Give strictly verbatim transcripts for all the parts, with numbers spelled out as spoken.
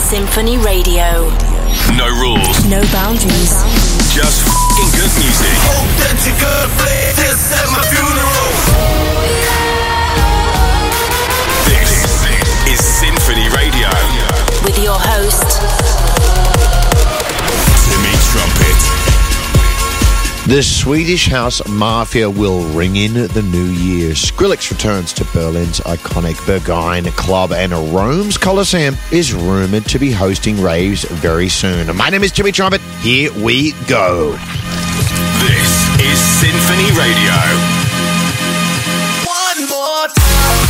Symphony Radio. No rules. No boundaries. Just f***ing good music. Authentic flair, this at my funeral. This is Symphony Radio. With your host, Timmy Trumpet. The Swedish House Mafia will ring in the new year. Skrillex returns to Berlin's iconic Berghain Club, and Rome's Colosseum is rumored to be hosting raves very soon. My name is Timmy Trumpet. Here we go. This is Symphony Radio. One more time.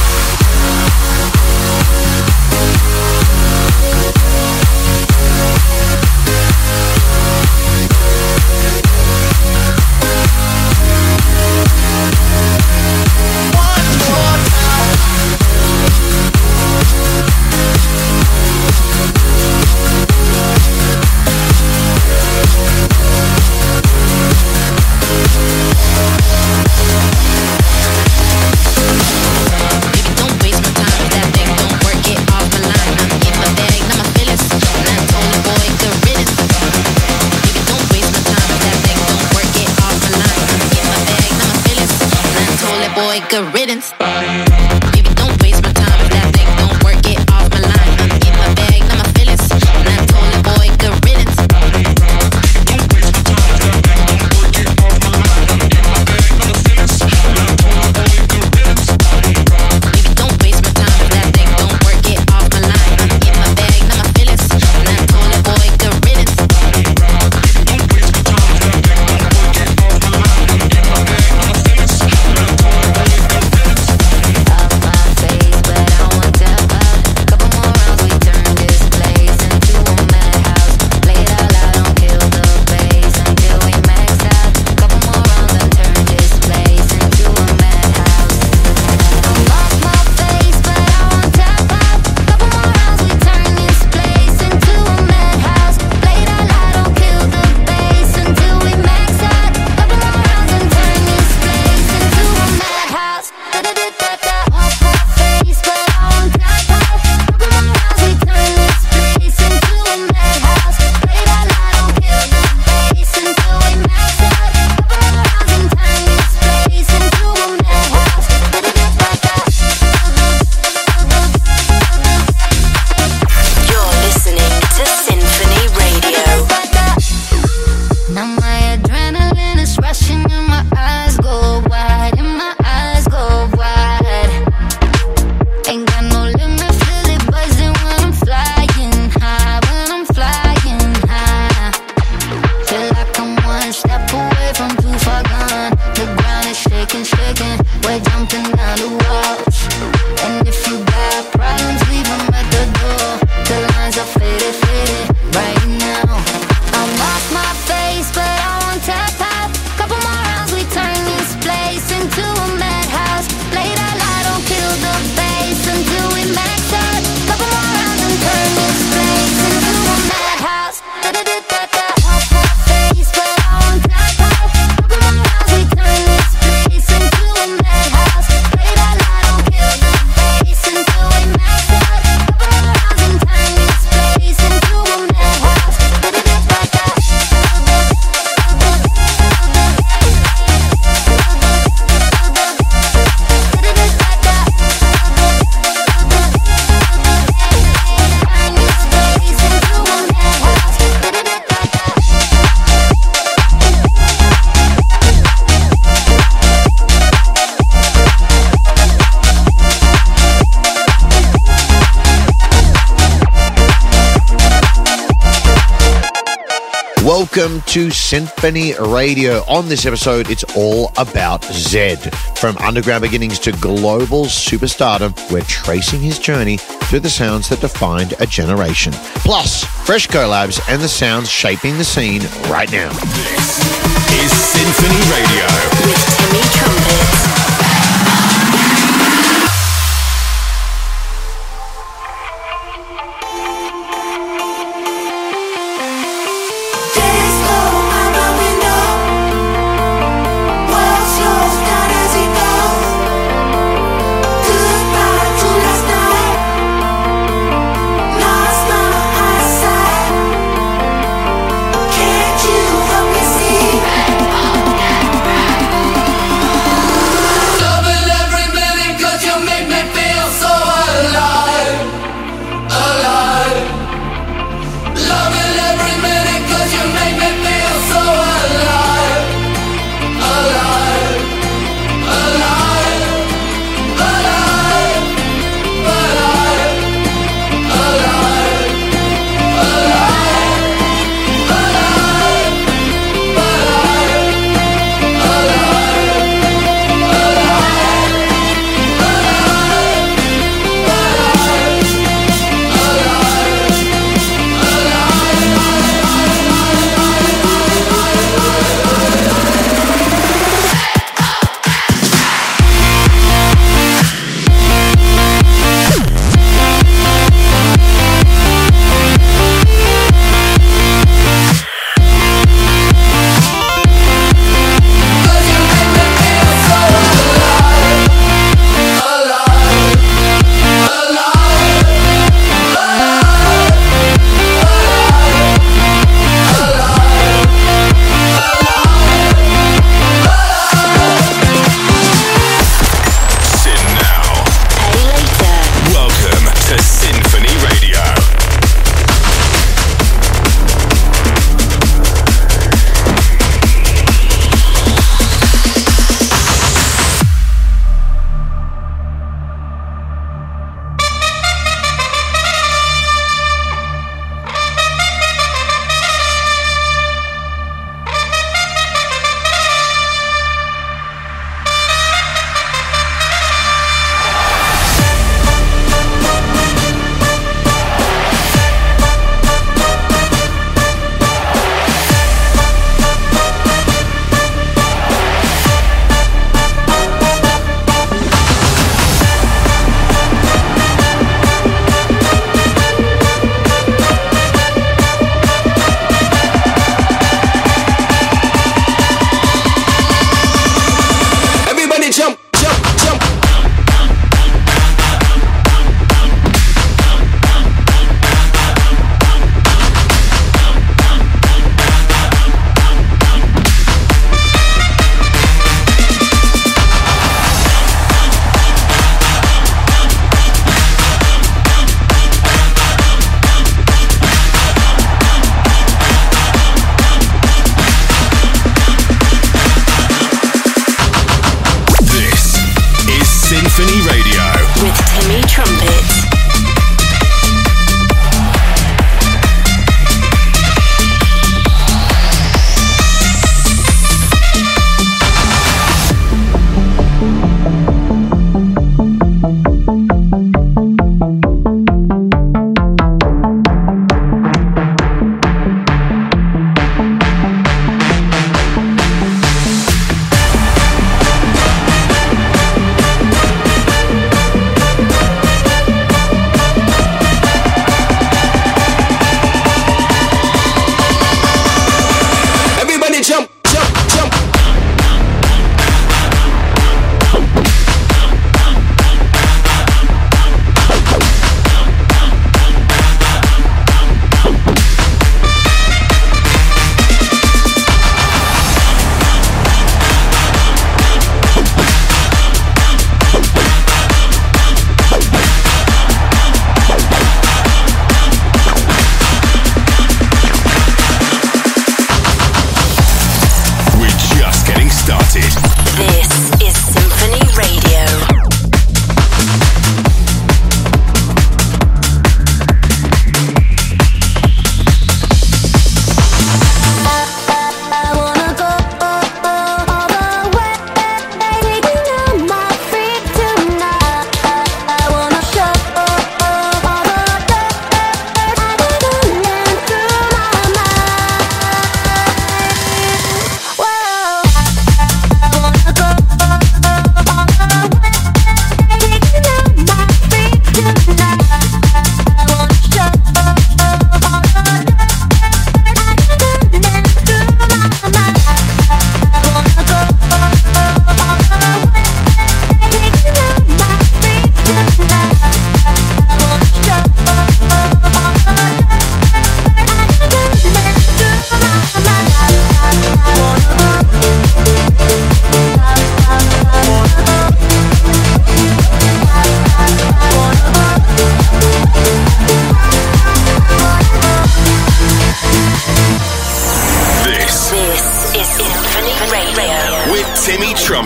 Good riddance. Baby, don't waste my time. If that thing don't work, get off my line. I'm in my bag, not my feelings. And I told the boy, good riddance. Don't waste my time. If that thing don't work, get off my line. I'm in my bag, not my feelings. And I told the boy, good riddance. Baby, don't waste my time. If that thing don't work, get off my line. I'm in my bag, not my feelings. And I told the boy, good riddance. Don't waste my time. If that thing don't work, get off my line. I'm in my bag, not my feelings. And I told the boy, good riddance. Welcome to Symphony Radio. On this episode, it's all about Zedd. From underground beginnings to global superstardom, we're tracing his journey through the sounds that defined a generation. Plus, fresh collabs and the sounds shaping the scene right now. This is Symphony Radio. with Timmy Trumpet. Goodbye to last night. Last night I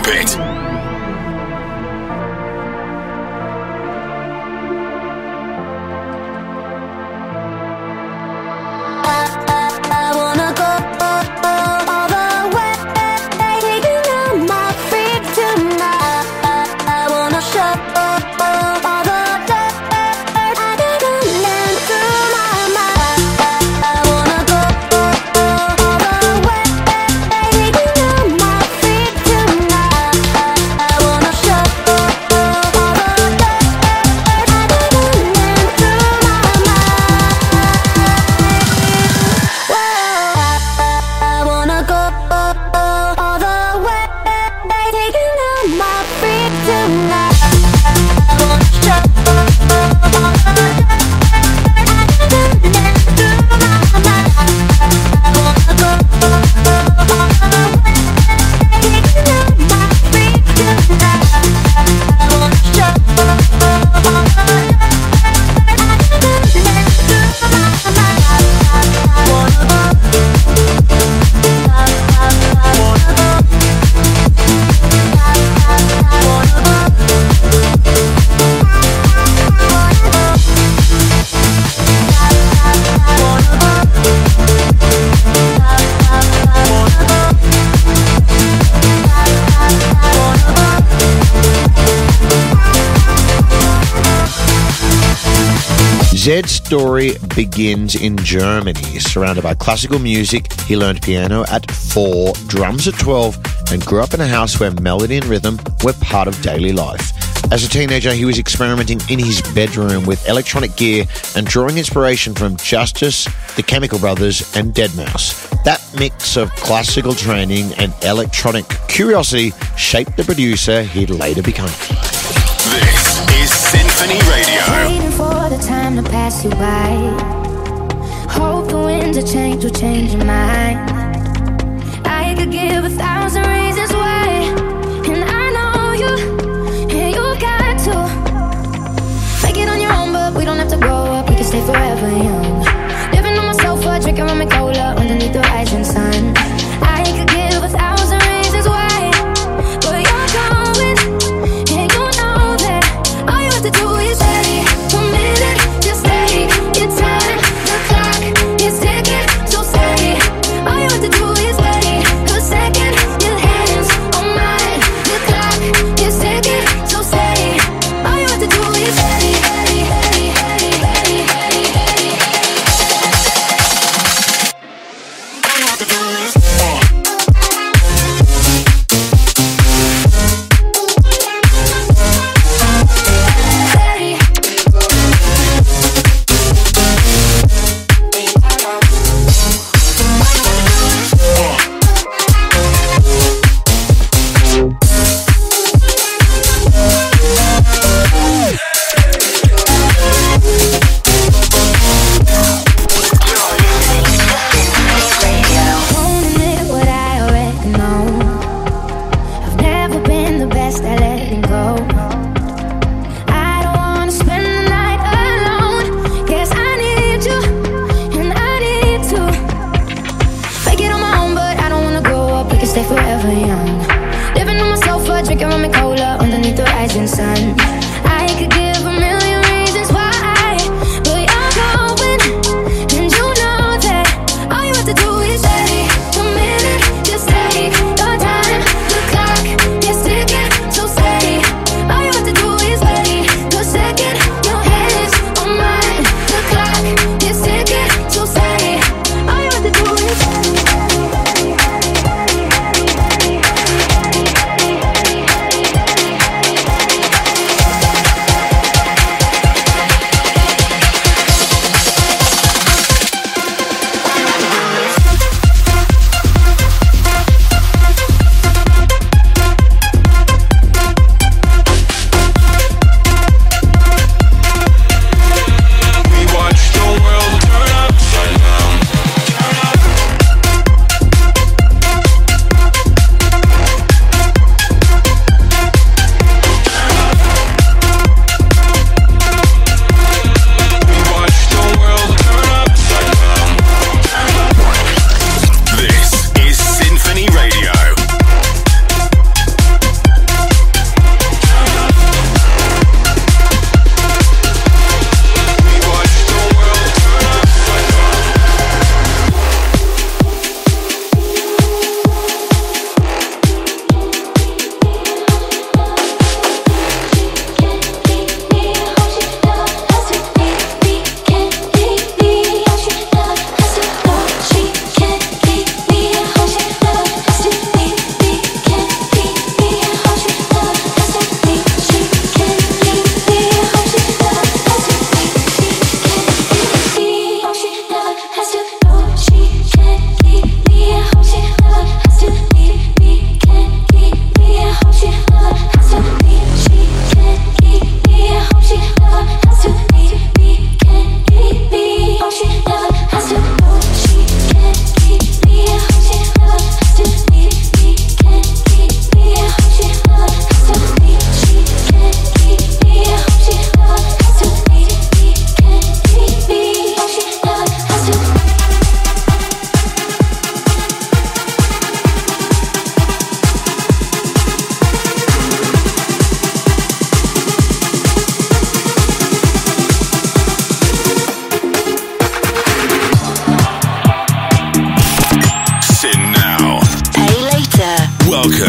Trumpet. I wanna go all the way, taking out my feet tonight. I wanna show all the dirt I didn't land through my mind. I wanna go all the way, taking out my feet tonight. I wanna show all the dirt I didn't land through my mind. I wanna go all the way, taking out my feet tonight. I wanna show all the dirt I didn't land through my mind. I wanna go all the way, taking out my feet tonight. I wanna show all the dirt I didn't land through my mind. Zed's story begins in Germany. Surrounded by classical music, he learned piano at four, drums at twelve, and grew up in a house where melody and rhythm were part of daily life. As a teenager, he was experimenting in his bedroom with electronic gear and drawing inspiration from Justice, the Chemical Brothers, and deadmau five. That mix of classical training and electronic curiosity shaped the producer he'd later become. This is Symphony Radio. Waiting for the time to pass you by. Hope the winds of change will change your mind. I could give a thousand reasons why, and I know you, and you got to make it on your own, but we don't have to grow up. We can stay forever young. Living on my sofa, drinking rum and cola underneath the rising sun. I could give a thousand reasons why, but you're going, and you know that all you have to do is stay. A minute, just stay. Your time, the clock is ticking, so stay. All you have to do is stay. A second, your hands on mine. The clock is ticking, so stay. All you have to do is stay. All you have to do is stay. Won't admit what I already know. I've never been the best at letting go. I don't wanna spend the night alone. Guess I need you, and I need to make it on my own, but I don't wanna grow up. We can stay forever young. Living on my sofa, drinking rum and cola underneath the rising sun. I could give a million reasons why, but you're going, and you know that all you have to do is stay. A minute, just stay. Your time, the clock is ticking, so stay. All you have to do is stay. The second your hands on mine, the clock is ticking, so stay. All you have to do is stay.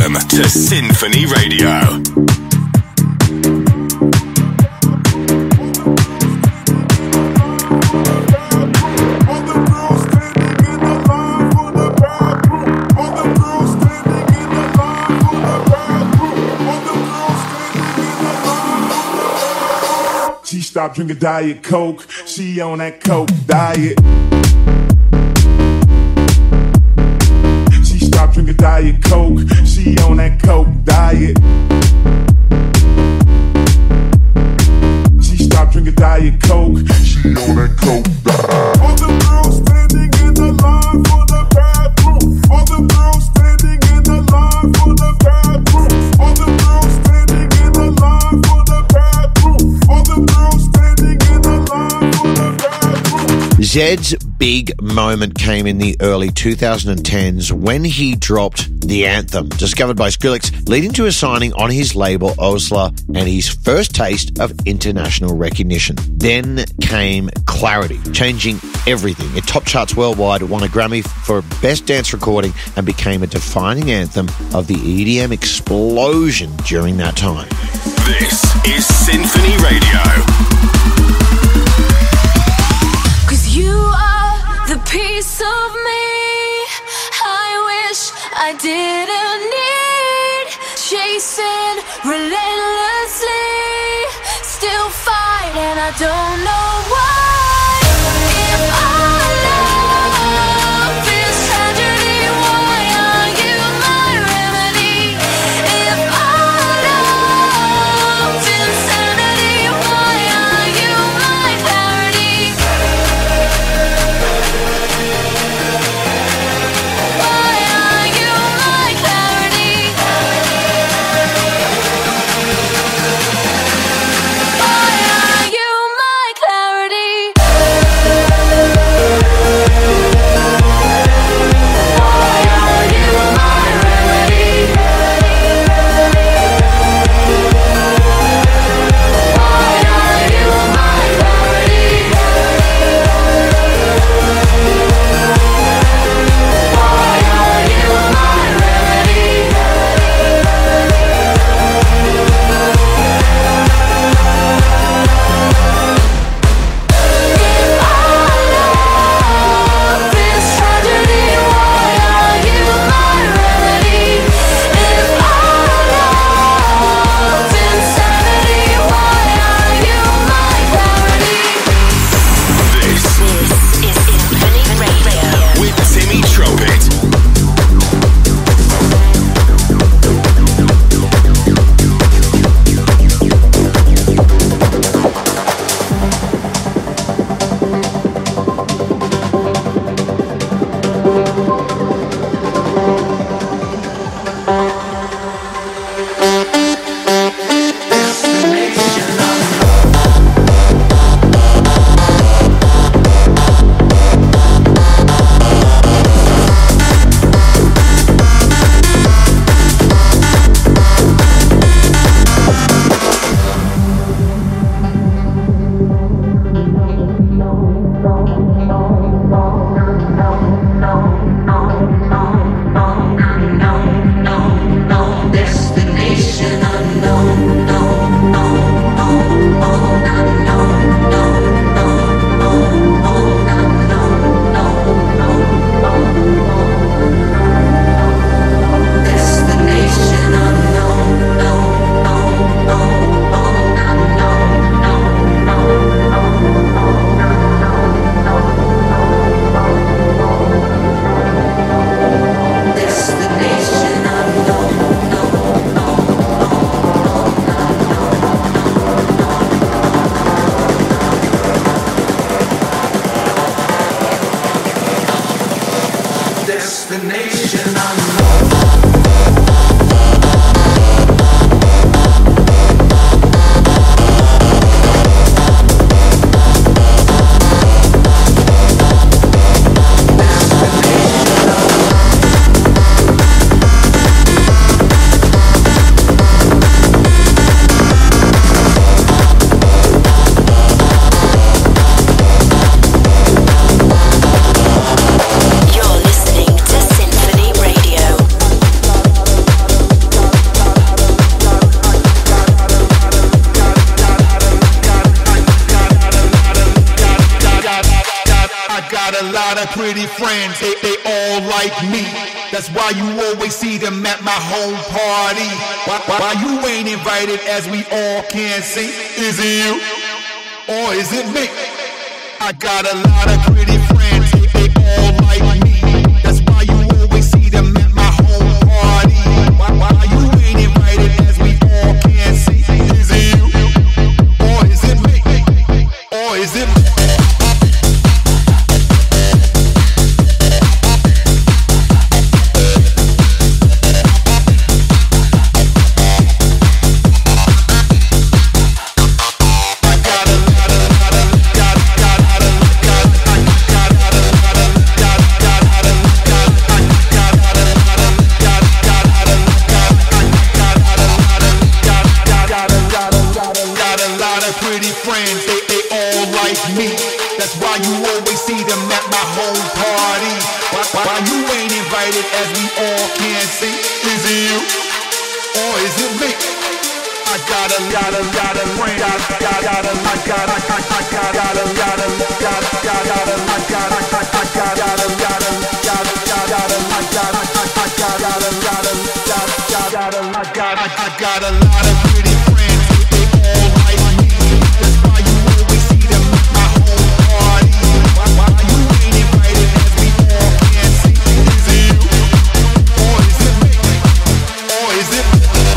Welcome to Symphony Radio. She stopped drinking Diet Coke. She on that Coke diet. She stopped drinking Diet Coke. She on that Coke diet. She stopped drinking Diet Coke. She on that Coke diet. All the girls standing in the line for the bathroom. All the girls standing in the line for the bathroom. All the girls standing in the line for the bathroom. All the girls standing in the line for the bathroom. Zed's big moment came in the early twenty tens when he dropped the anthem, discovered by Skrillex, leading to a signing on his label Osla and his first taste of international recognition. Then came Clarity, changing everything. It top charts worldwide, won a Grammy for Best Dance Recording, and became a defining anthem of the E D M explosion during that time. This is Symphony Radio. Cause you are the piece of me I wish I didn't need. Chasing relentlessly, still fight and I don't know why. If our love is tragedy, why are you my remedy? If our love's insanity, why are you my clarity? Why are you my clarity? Why are you my clarity? Why are you my remedy? Why are you my clarity? Why are you my remedy? If our love is tragedy, why are you my remedy? If our love's insanity, why are you my clarity? This This is Symphony Radio. with Timmy Trumpet. No, no, no, no, no, no. got a lot of pretty friends, they, they all like me. That's why you always see them at my home party. Why, why, why you ain't invited as we all can see? Is it you or is it me? I got a lot of pretty friends, they, they all like me. That's why you always see them at my home party. Why, why you ain't invited as we all can see? Is it you or is it me? Or is it me? As we all can see, is it you or is it me? I got a got a got a friend, got got got a I got I got I got got a got a got got got a I got I got I got got a got a got got got a I got I got I got got a got a got got got a I got I got a lot of pretty friends, they all like me. That's why you always see them at my home party. Why why you ain't invited as we all can see? Is it you? Is it?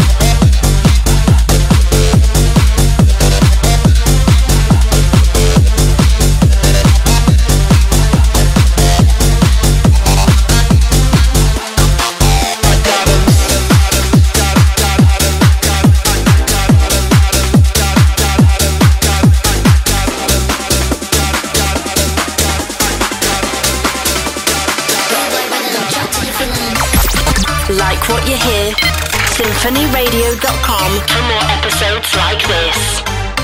Like what you hear? symphony radio dot com for more episodes like this.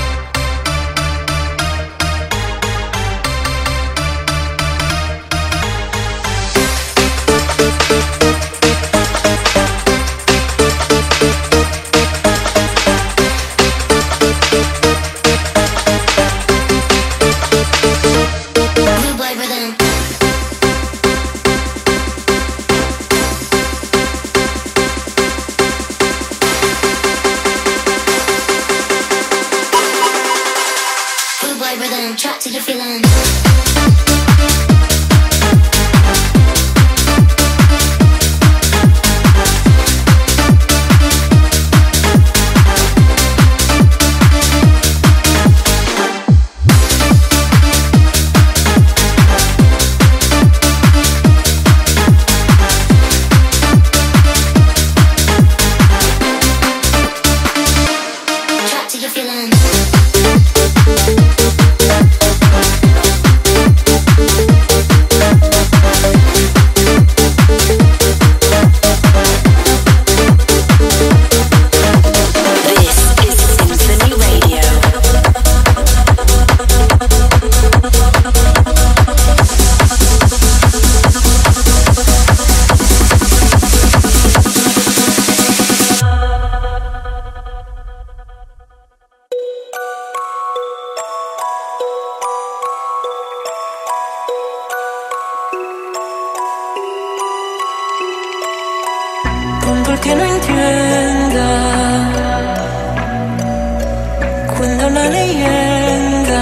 Que no entienda cuando una leyenda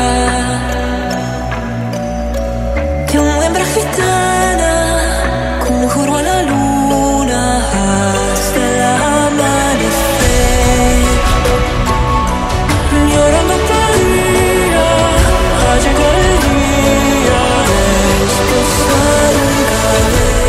de una hembra gitana conjuró a la luna hasta el amanecer, llorando pedía a llegar el día de estos ángeles.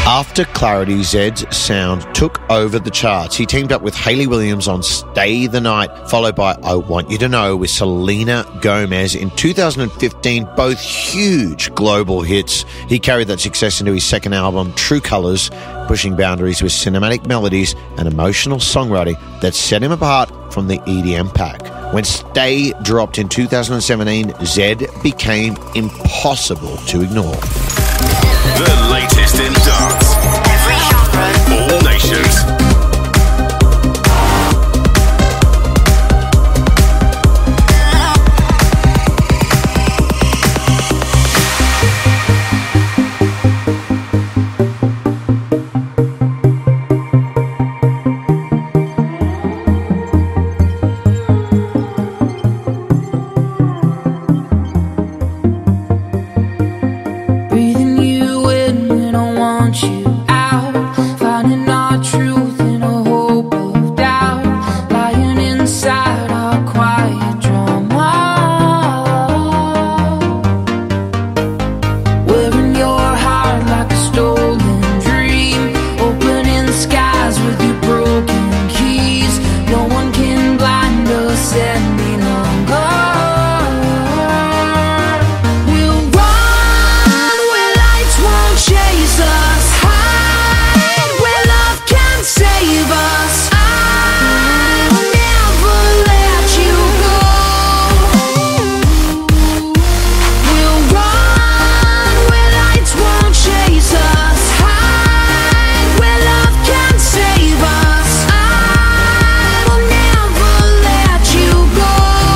After Clarity, Zed's sound took over the charts. He teamed up with Hayley Williams on Stay the Night, followed by I Want You to Know with Selena Gomez in two thousand fifteen, both huge global hits. He carried that success into his second album, True Colors, pushing boundaries with cinematic melodies and emotional songwriting that set him apart from the E D M pack. When Stay dropped in two thousand seventeen, Zed became impossible to ignore. The latest in dance. Every genre. All nations. Breathing you in when I want you out, finding our truth in a hope of doubt, lying inside our quiet drama, wearing your heart like a stolen dream, opening skies with your broken keys. No one can blind us any longer. We'll run where lights won't chase us, hide where love can save us. I will never let you go. We'll run where lights won't chase us, hide where love can save us. I will never let you go.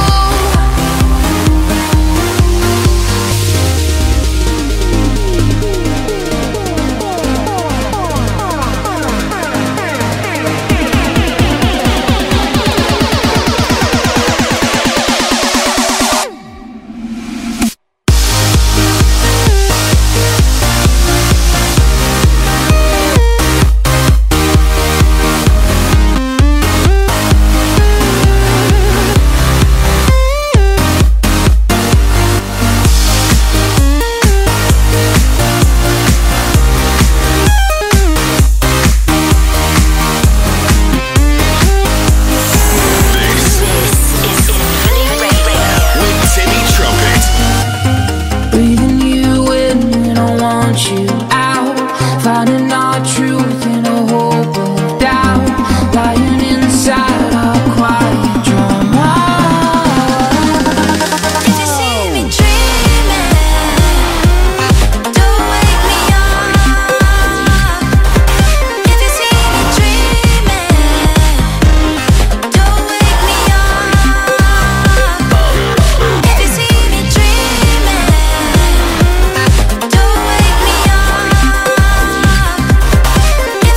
This with Timmy Trumpet. Breathing you in when I want you out, finding our truth in a hope of doubt, lying inside our quiet drama. If you see me dreaming, don't wake me up. If you see me dreaming, don't wake me up. If you see me dreaming, don't wake me up.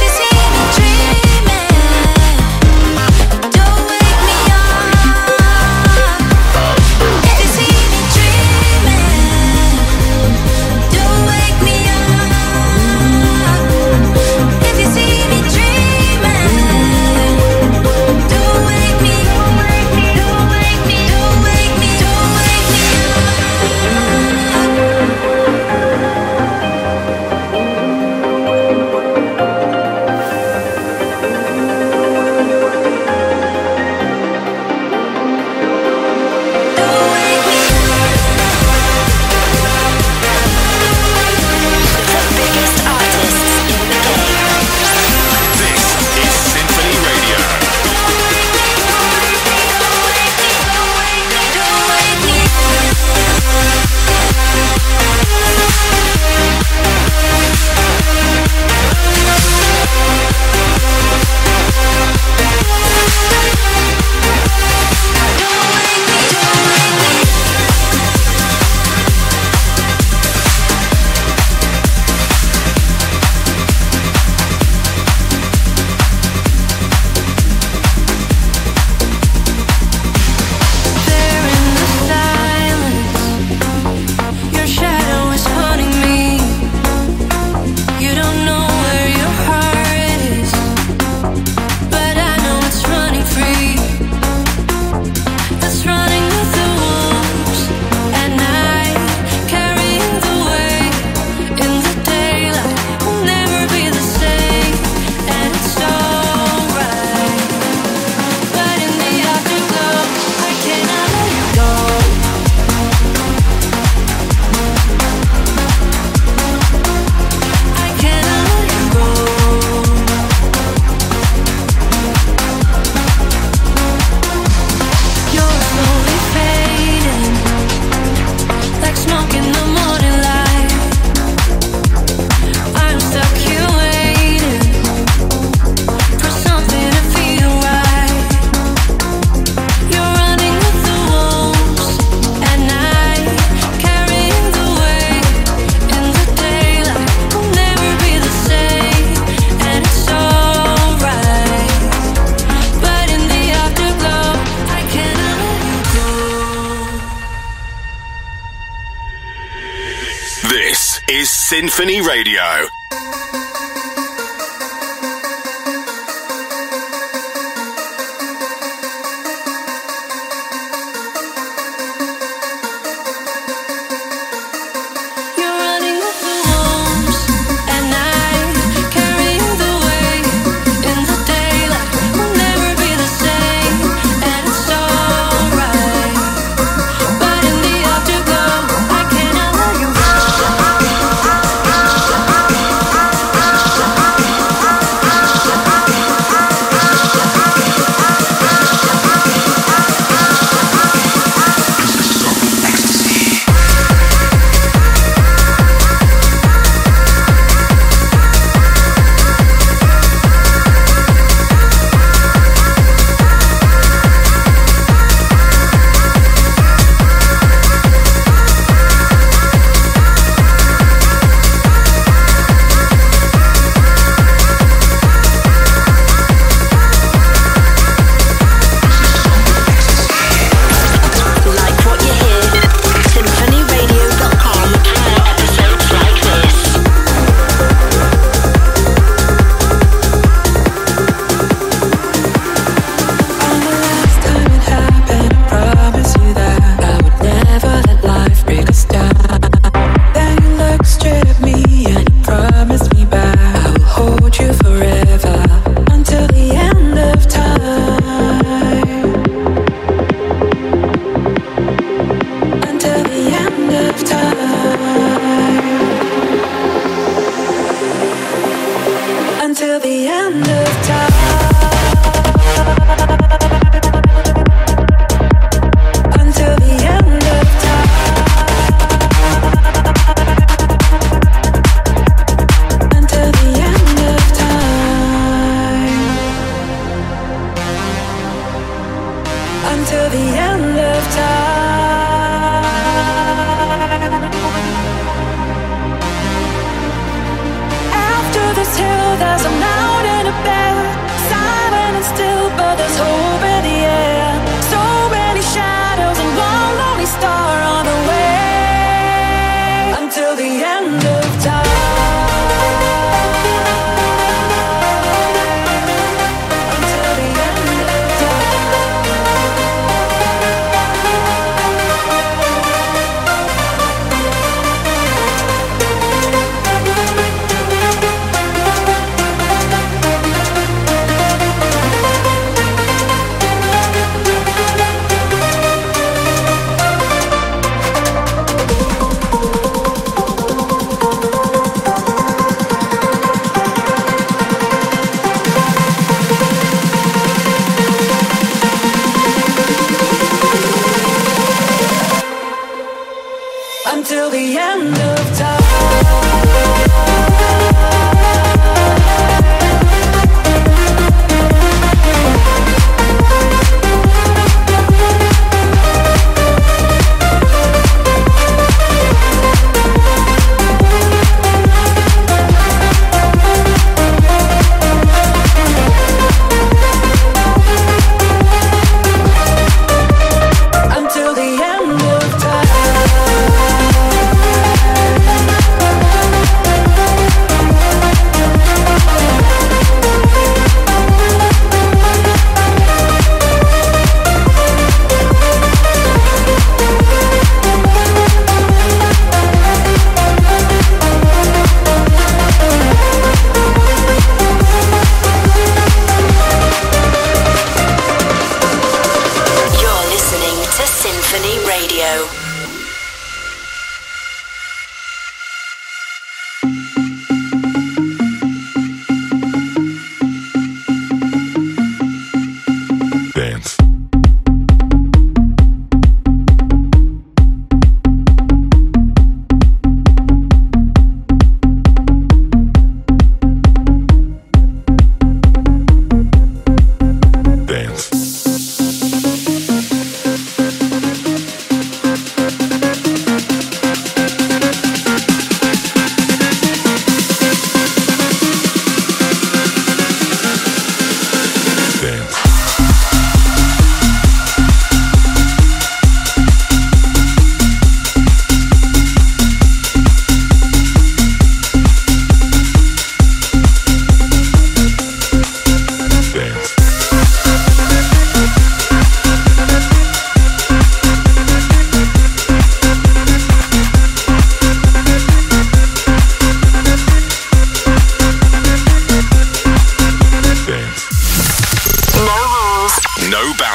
Symphony Radio.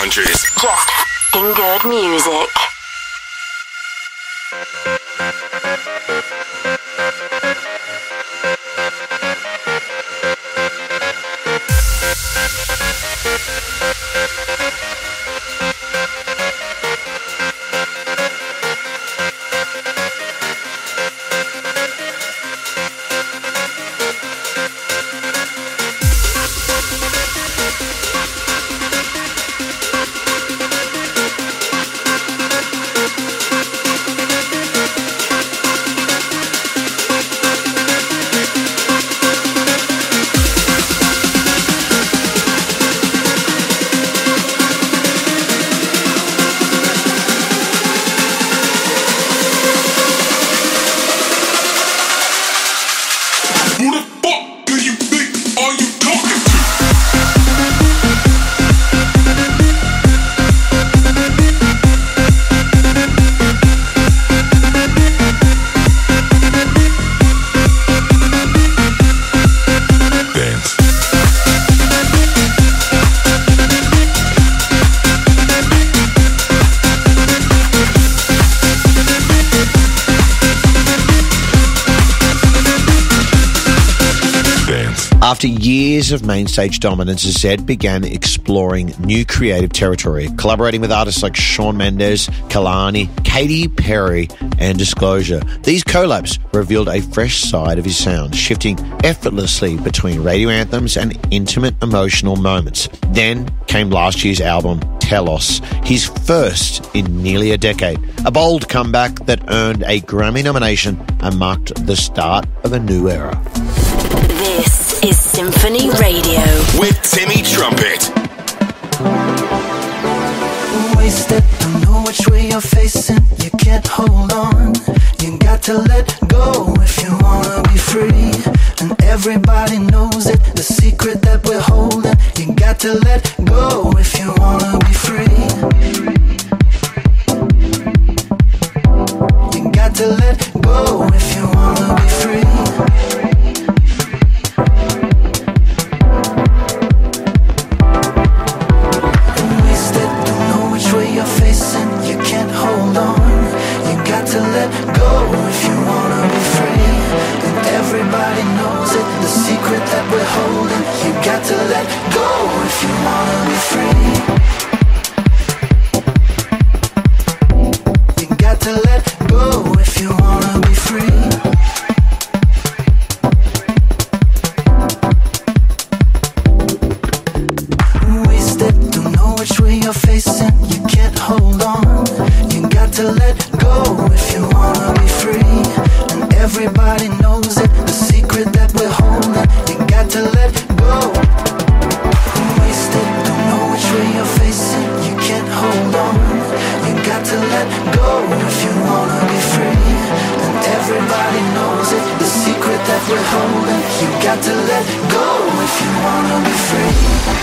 hundreds. Just f***ing good music. After years of main stage dominance, Zed began exploring new creative territory, collaborating with artists like Shawn Mendes, Kehlani, Katy Perry, and Disclosure. These collabs revealed a fresh side of his sound, shifting effortlessly between radio anthems and intimate emotional moments. Then came last year's album, Telos, his first in nearly a decade. A bold comeback that earned a Grammy nomination and marked the start of a new era. This is Symphony Radio with Timmy Trumpet. Wasted, don't know which way you're facing. You can't hold on. You got to let go if you wanna be free. And everybody knows it, the secret that we're holding. You got to let go if you wanna be free. You got to let go if you wanna be free. To let go if you wanna be free. And everybody knows it, the secret that we're holding. You got to let go if you wanna be free. You got to let go if you wanna be free. Wasted, don't know which way you're facing. You can't hold on. You got to let go if you wanna be free. And everybody knows it, the secret that we're holding. You got to let go. Wasted, don't know which way you're facing. You can't hold on. You got to let go if you wanna be free. And everybody knows it, the secret that we're holding. You got to let go if you wanna be free.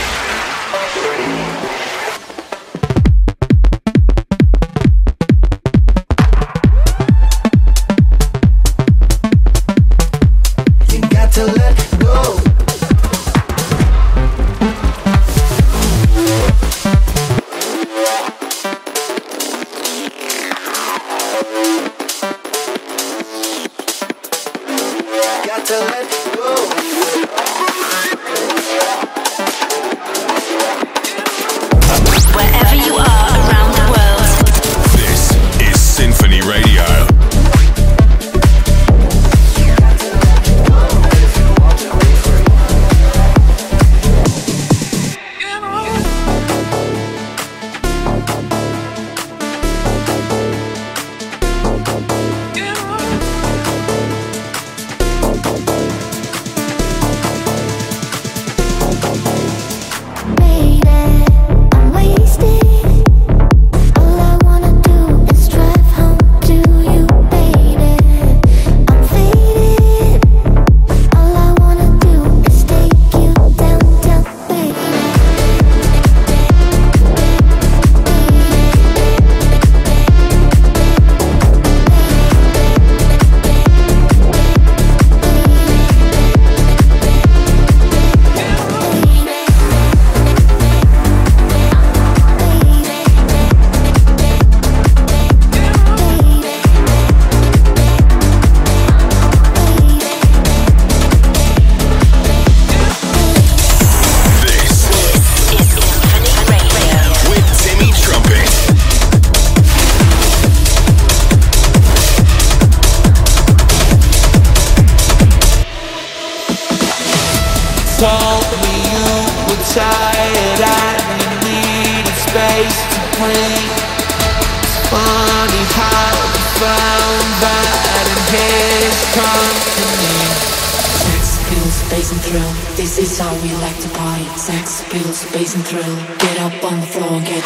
told me you were tired and you needed space to breathe. It's funny how you found that in his company. Sex, pills, bass and thrill. This is how we like to party. Sex, pills, bass and thrill. Get up on the floor and get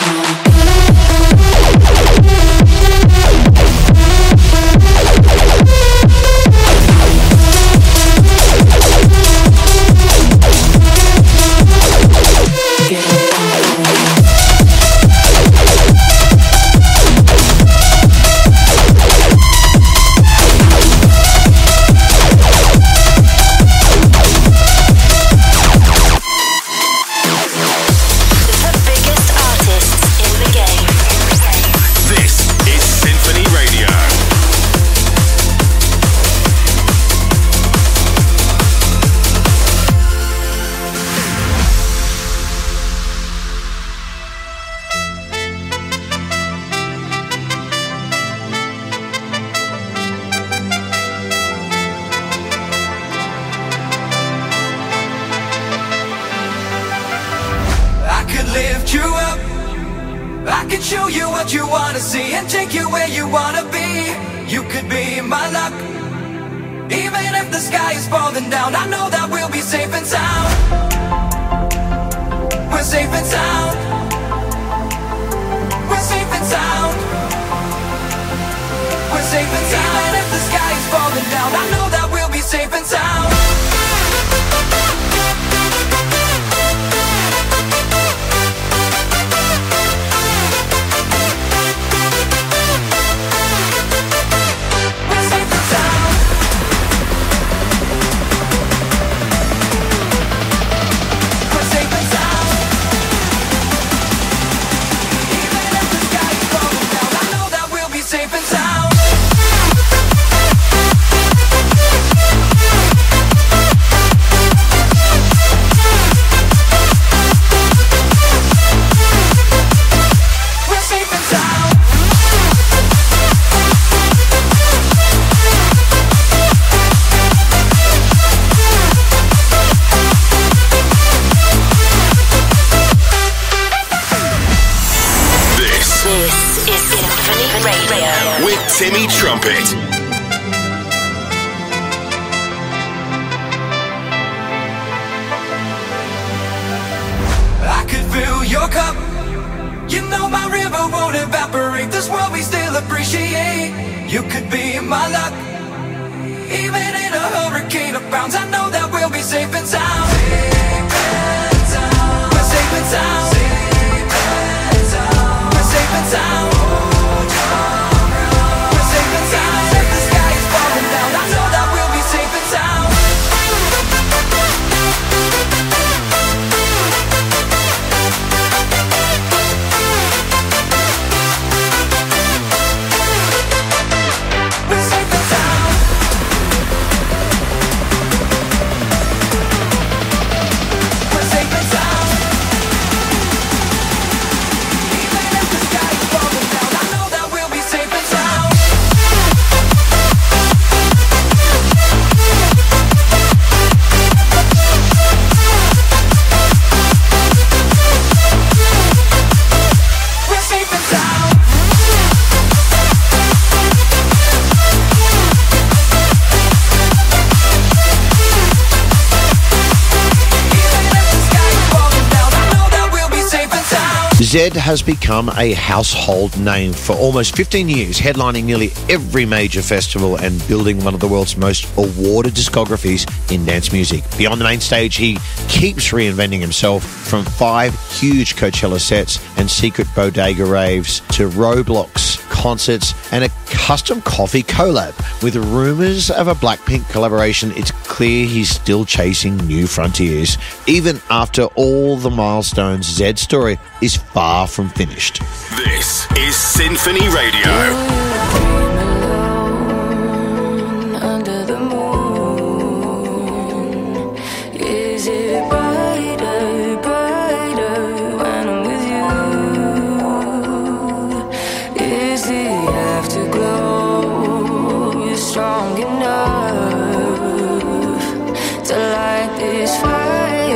Timmy Trumpet. I could fill your cup. You know my river won't evaporate. This world we still appreciate. You could be my luck. Even in a hurricane of pounds, I know that we'll be safe and sound. Safe and sound. We're safe and sound. Safe and sound. We're safe and sound. Zedd has become a household name for almost fifteen years, headlining nearly every major festival and building one of the world's most awarded discographies in dance music. Beyond the main stage, he keeps reinventing himself, from five huge Coachella sets and secret bodega raves to Roblox concerts and a custom coffee collab. With rumors of a Blackpink collaboration, it's clear he's still chasing new frontiers. Even after all the milestones, Zedd's story is far from finished. This is Symphony Radio. Strong enough to light this fire.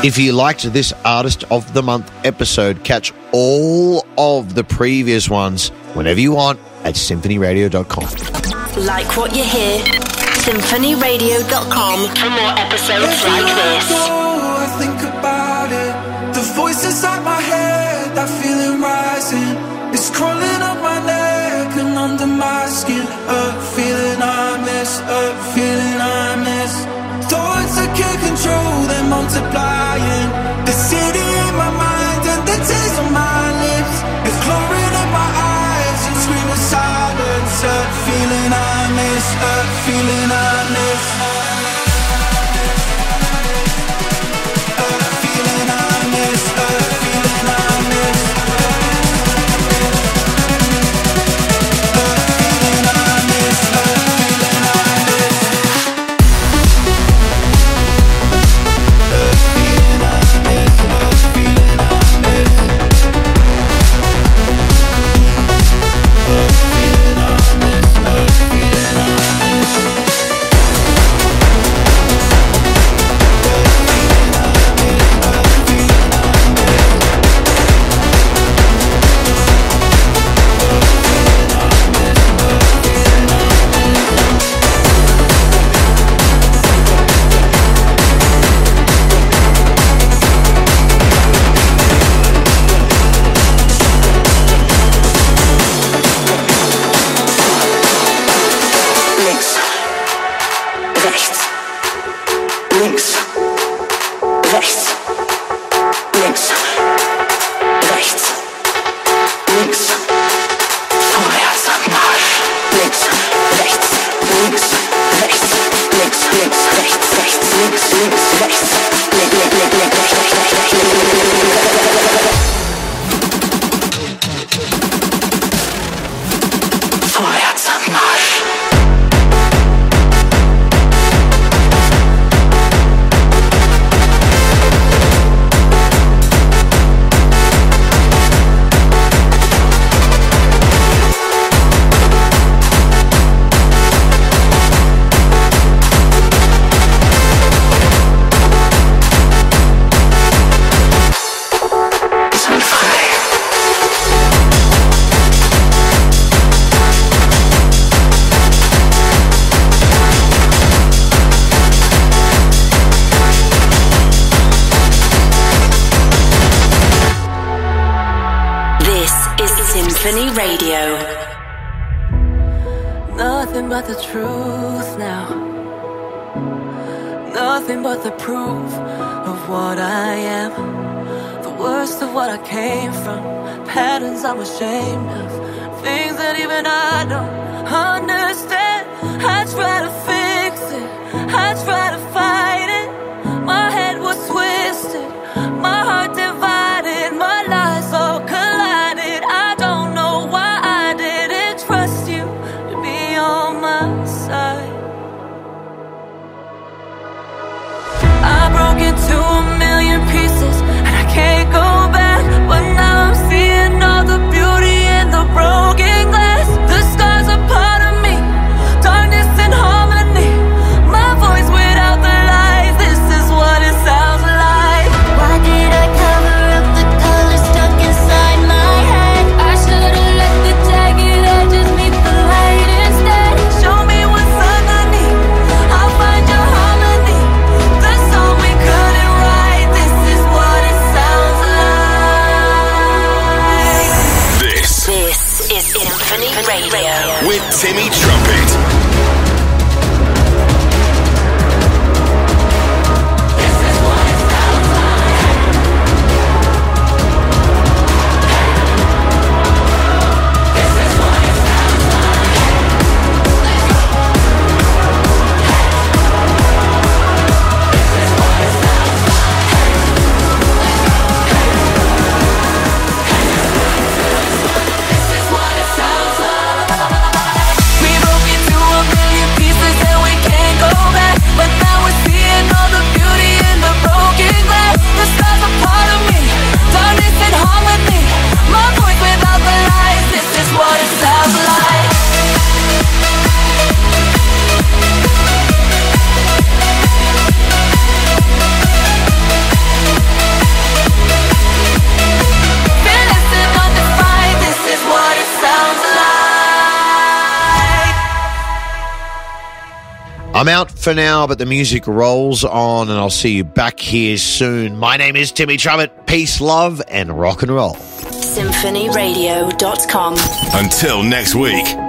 If you liked this Artist of the Month episode, catch all of the previous ones whenever you want at symphony radio dot com. Like what you hear? symphony radio dot com for more episodes like this. I think about it. The voice inside my head, that feeling rising. It's crawling up my neck and under my skin. A feeling I miss, a feeling I miss. Thoughts I can't control, they're multiplying. The city in my mind and the taste on my lips. It's glowing in my eyes and screaming silence. A feeling I miss, a feeling I miss. A feeling I miss, a feeling I miss. A feeling I miss, a feeling I miss. Symphony Radio. Nothing but the truth now. Nothing but the proof of what I am. The worst of what I came from. Patterns I'm ashamed of. Things that even I don't understand. I try to fix it. I try to fight it. My head was twisted. My heart divided. My lies all collided. I don't know why I didn't trust you to be on my side. I broke into a million pieces and I can't go back. But now I'm seeing all the beauty in the broken glass. The scars are part of me, darkness and harmony. My voice without the lies, this is what it sounds like. Why did I cover up the color stuck inside my head? I should've let the jagged edges meet the light instead. Show me what's underneath, I'll find your harmony. The song we couldn't write, this is what it sounds like. This, This is Symphony Radio. with Timmy Trumpet. We broke I'm out for now, but the music rolls on, and I'll see you back here soon. My name is Timmy Trumpet. Peace, love, and rock and roll. symphony radio dot com. Until next week.